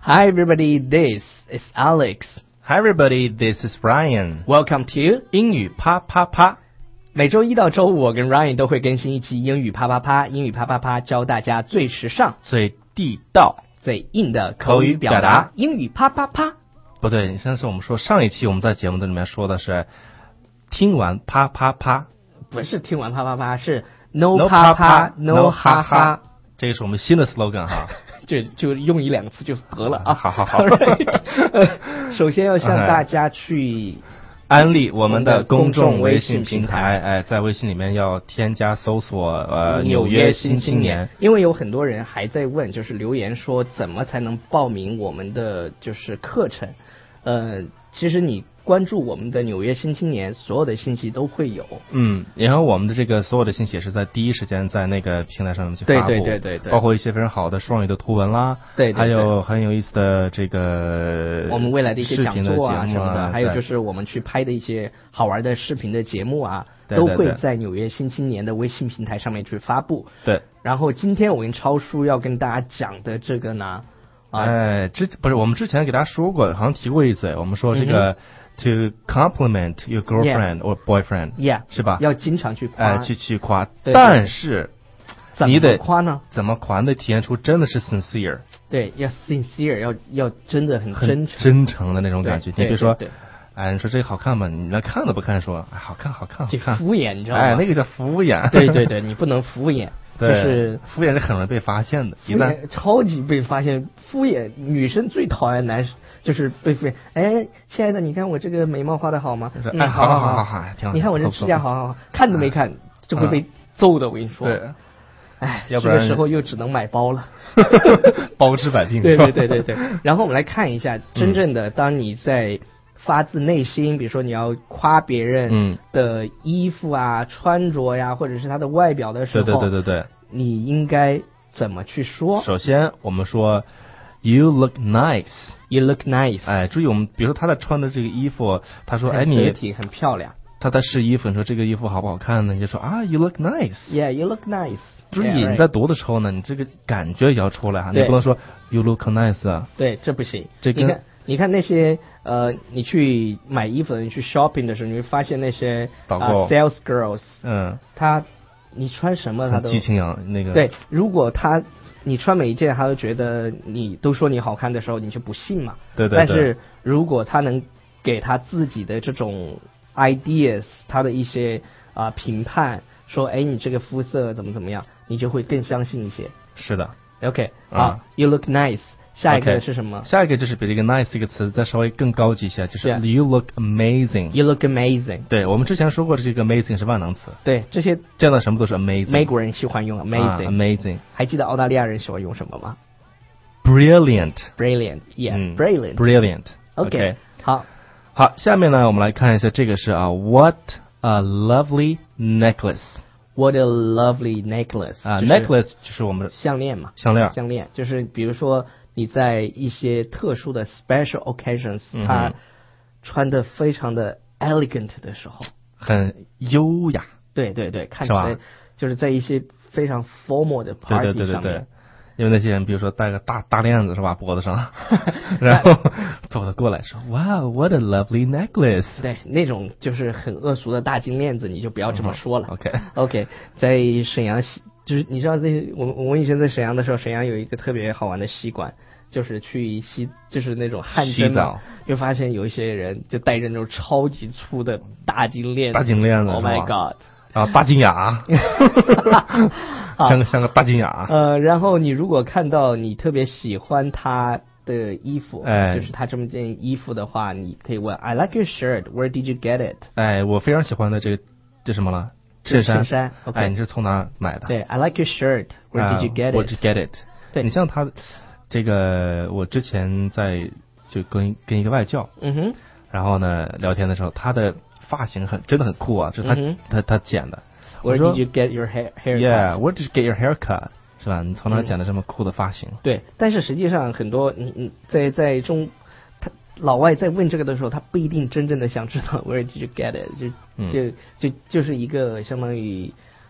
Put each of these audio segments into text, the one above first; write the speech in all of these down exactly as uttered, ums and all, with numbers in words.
Hi everybody, this is Alex. Hi everybody, this is Ryan. Welcome to 英语啪啪啪。 每周一到周五，我跟 Ryan 都会更新一期英语啪啪啪。英语啪啪啪教大家最时尚、 最地道、 最硬的口语表达。英语啪啪啪。 不对，上次我们说上一期我们在节目里面说的是听完啪啪啪， 不是听完啪啪啪，是 no 啪啪 no 哈哈。 这个是我们新的 slogan 哈。 就就用一两个词就得了啊！ 好好好。 首先要向大家去安利我们的公众微信平台，哎，在微信里面要添加搜索呃纽约新青年， 因为有很多人还在问，就是留言说怎么才能报名我们的就是课程。呃，其实你关注我们的纽约新青年，所有的信息都会有。嗯， 然后我们的这个所有的信息也是在第一时间在那个平台上面去发布， 对对对对对， 包括一些非常好的双语的图文啦， 对， 对， 对，还有很有意思的这个我们未来的一些讲座啊什么的，还有就是我们去拍的一些好玩的视频的节目啊，都会在纽约新青年的微信平台上面去发布。 对， 然后今天我跟超叔要跟大家讲的这个呢。 哎，之不是我们之前给大家说过，好像提过一嘴，我们说这个、嗯、to compliment your girlfriend、yeah. or boyfriend，yeah， 是吧？ 要经常去夸， 哎，去去夸，但是你得怎么夸呢？ 怎么夸？得体现出真的是 sincere， 对，要 sincere， 要要真的很真诚、 真诚的那种感觉。你比如说， 对对对哎，你说这个好看吗？你连看都不看，说哎好看好看好看， 敷衍，你知道吗？ 哎，那个叫敷衍。 对对对，你不能敷衍。就是敷衍是很容易被发现的， 一旦超级被发现。敷衍，女生最讨厌男生就是被敷衍。哎，亲爱的，你看我这个眉毛画的好吗？ 嗯，哎，好好好好好，挺好。 你看我这指甲好好好，看都没看就会被揍的。我跟你说， 对， 哎， 要不然这个时候又只能买包了， 包治百病。 对对对对对。然后我们来看一下，真正的当你在发自内心，比如说你要夸别人的衣服啊、嗯、穿着呀，或者是他的外表的时候， 对对对对对， 你应该怎么去说？ 首先我们说 You look nice， You look nice。 哎，注意我们比如说他在穿的这个衣服，他说哎你得体很漂亮， 他在试衣服，你说这个衣服好不好看呢？你就说啊 You look nice。 Yeah, you look nice。 注意你在读的时候呢，你这个感觉也要出来哈，你不能说 You look nice 啊。 对，这不行。 这跟你看你看那些呃，你去买衣服的，你去 shopping 的时候，你会发现那些导购、 呃、sales girls， 嗯， 他你穿什么他都激情洋那个。 对，如果他你穿每一件他都觉得你都说你好看的时候，你就不信嘛。 对对对。 但是如果他能给他自己的这种 ideas， 他的一些啊、呃、评判，说哎你这个肤色怎么怎么样，你就会更相信一些。 是的。 OK， 好、嗯、，You look nice。下一个是什么？ Okay, 下一个就是比这个 nice 这个词再稍微更高级一些，就是 You look amazing。 You look amazing。 对，我们之前说过这个 amazing 是万能词。 对，这些见到什么都是 amazing。 美国人喜欢用 amazing、啊、 amazing。 还记得澳大利亚人喜欢用什么吗？ Brilliant。 Brilliant， yeah、嗯、Brilliant Brilliant。 OK，, okay. 好好，下面呢我们来看一下这个是啊 What a lovely necklace。What a lovely necklace 啊、就是、necklace 就是我们项链嘛， 项链项链就是比如说你在一些特殊的 special occasions、嗯、他穿的非常的 elegant 的时候， 很优雅。 对对对，看起来就是在一些非常 formal 的 party 上面。对对对对对， 因为那些人比如说戴个大大链子是吧，脖子上，然后走了过来说 Wow, what a lovely necklace。 对，那种就是很恶俗的大金链子你就不要这么说了、 嗯、OK OK。 在沈阳就是你知道这我我们以前在沈阳的时候，沈阳有一个特别好玩的习惯，就是去洗就是那种汗蒸嘛，就发现有一些人就带着那种超级粗的大金链子， 大金链子 Oh my god， 啊，大金牙，像个像个大金牙。 呃，然后你如果看到你特别喜欢他的衣服，哎，就是他这么件衣服的话，你可以问 I like your shirt, where did you get it？ 哎，我非常喜欢的这个这什么了？衬衫。 衬衫 ，OK， 哎，你是从哪买的？ 对 ，I like your shirt, where did you get it？ Where did you get it？ 对， 你像他这个，我之前在就跟跟一个外教， 嗯哼， 然后呢聊天的时候，他的发型很真的很酷啊，就是他、嗯、他他剪的。 Where did you get your hair haircut? Yeah, where did you get your haircut? 是吧？你从哪剪的这么酷的发型？ 嗯、对，但是实际上很多你你在在中，他老外在问这个的时候，他不一定真正的想知道 Where did you get it？ 就就、嗯、就就是一个相当于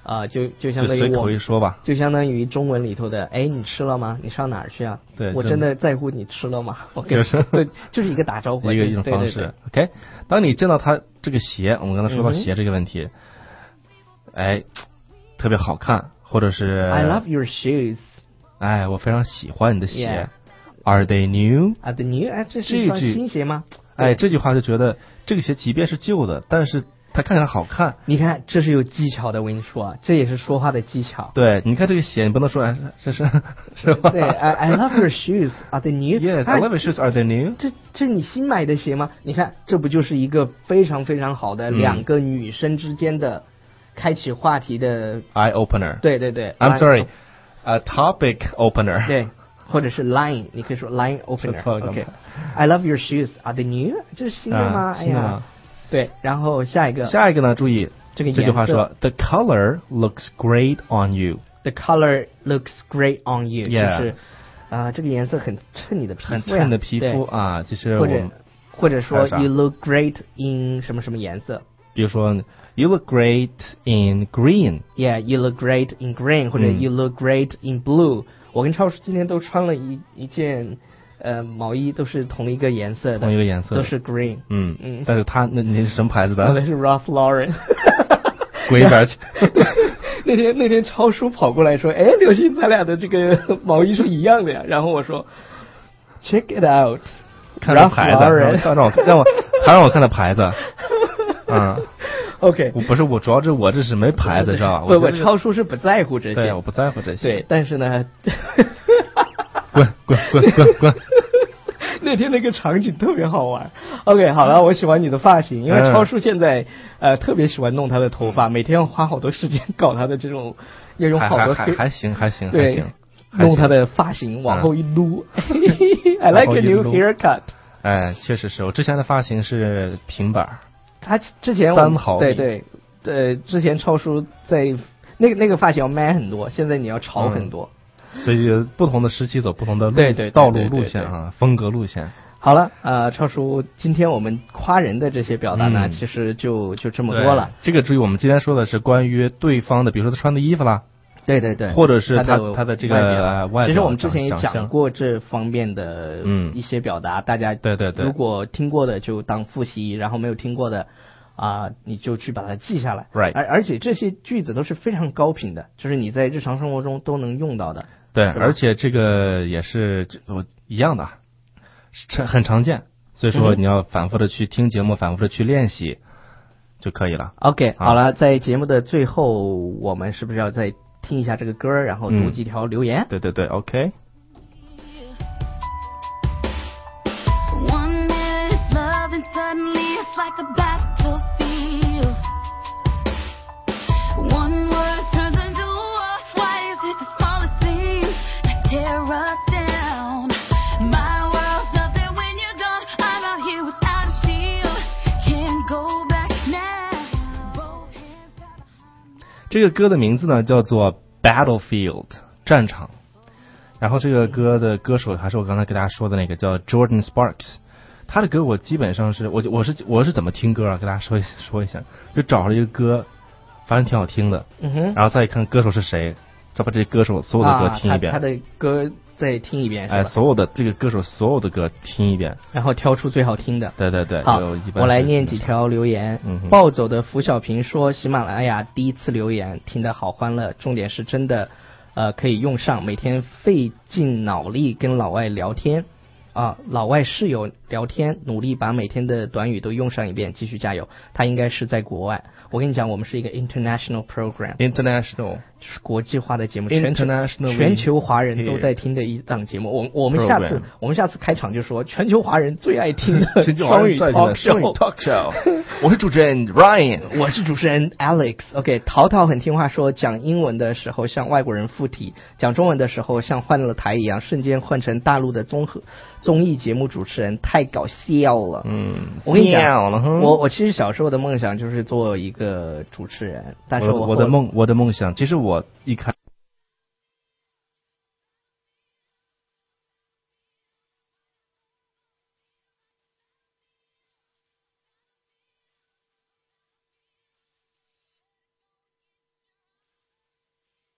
啊、呃，就就相当于我就随口一说吧， 就相当于中文里头的，哎，你吃了吗？你上哪儿去啊？ 对， 我真的在乎你吃了吗？ 就是对，就是一个打招呼， 一个一种方式。 对对对 OK， 当你见到他这个鞋，我们刚才说到鞋这个问题，嗯、哎，特别好看，或者是 I love your shoes， 哎，我非常喜欢你的鞋。 Yeah. Are they new？ Are they new？ 哎，这是一双新鞋吗？ 哎，这句话就觉得这个鞋即便是旧的，但是它看起来好看。 你看，这是有技巧的，我跟你说啊，这也是说话的技巧。 对，你看这个鞋，你不能说哎，这是是吧？ 对 ，I I love your shoes. Are they new? Yes, I love your shoes. Are they new? 这这你新买的鞋吗？你看，这不就是一个非常非常好的两个女生之间的开启话题的 eye opener。 对对对 ，I'm sorry, a topic opener。 对。或者是 line， 你可以说 line opener。OK，I love your shoes. Are they new？ 这是新的吗？ 啊、新的吗？ 哎呀，对，然后下一个， 下一个呢？注意这个这句话说 ，The color looks great on you. The color looks great on you， yeah. 就是啊、呃，这个颜色很衬你的皮肤、啊， 很衬你的皮肤啊，就是或者或者说 you look great in 什么什么颜色， 比如说 you look great in green。Yeah， you look great in green， 或者 you look great in blue。我跟超叔今天都穿了一一件呃毛衣，都是同一个颜色的， 同一个颜色都是 green。 嗯嗯，但是他那你是什么牌子的？ 那是 Ralph Lauren。 滚一边去！ 那天那天超叔跑过来说：“哎，刘鑫，咱俩的这个毛衣是一样的呀。”然后我说 ：“Check it out， 看这牌子，让让我让我还让我看的牌子。”嗯。 OK， 我不是我，主要是我这是没牌子，知道吧？ 不不，超叔是不在乎这些， 对，我不在乎这些。 对，但是呢， 滚滚滚滚滚！ 那天那个场景特别好玩。OK， 好了，我喜欢你的发型，因为超叔现在、嗯、呃特别喜欢弄他的头发，每天要花好多时间搞他的这种，要用好多还还还行还行对还行， 弄他的发型往后一撸。嗯、I like a new haircut。 哎，确实是我之前的发型是平板。 他之前三毫米， 对对对，之前超叔在那个那个发型要 man 很多，现在你要潮很多， 嗯、所以不同的时期走不同的路对对道路路线啊，风格路线。 好了，呃，超叔，今天我们夸人的这些表达呢， 嗯、 其实就就这么多了。 这个注意，我们今天说的是关于对方的，比如说他穿的衣服啦。 对对对， 或者是他的他的这个外表， 其实我们之前也讲过这方面的一些表达， 嗯、 大家对对对， 如果听过的就当复习，然后没有听过的啊、呃，你就去把它记下来。 Right， 而而且这些句子都是非常高频的，就是你在日常生活中都能用到的。 对，而且这个也是我一样的，很常见，所以说你要反复的去听节目，嗯、反复的去练习就可以了。 OK，、啊、好了，在节目的最后，我们是不是要再听一下这个歌，然后读几条留言？ 嗯、对对对 ，OK。这个歌的名字呢叫做 Battlefield 战场，然后这个歌的歌手还是我刚才给大家说的那个叫 Jordan Sparks， 他的歌我基本上是我我是我是怎么听歌啊？给大家说一说一下，就找了一个歌，反正挺好听的， 嗯哼， 然后再看歌手是谁，再把这歌手所有的歌听一遍， 啊、他, 他的歌再听一遍， 哎，所有的这个歌手所有的歌听一遍， 然后挑出最好听的。 对对对， 好，我来念几条留言。 嗯、 暴走的付小平说，喜马拉雅第一次留言，听得好欢乐，重点是真的，呃，可以用上，每天费尽脑力跟老外聊天啊，老外室友聊天，努力把每天的短语都用上一遍，继续加油。他应该是在国外。我跟你讲，我们是一个 international program，international 就是国际化的节目，全球全球华人都在听的一档节目。我我们下次我们下次开场就说全球华人最爱听的双语 talk show。我是主持人 Ryan， 我是主持人 Alex。OK， 淘淘很听话说，讲英文的时候像外国人附体，讲中文的时候像换了台一样，瞬间换成大陆的综合综艺节目主持人，太搞笑了。 嗯， 我跟你讲，我我其实小时候的梦想就是做一个主持人，但是我我的梦我的梦想，其实我一开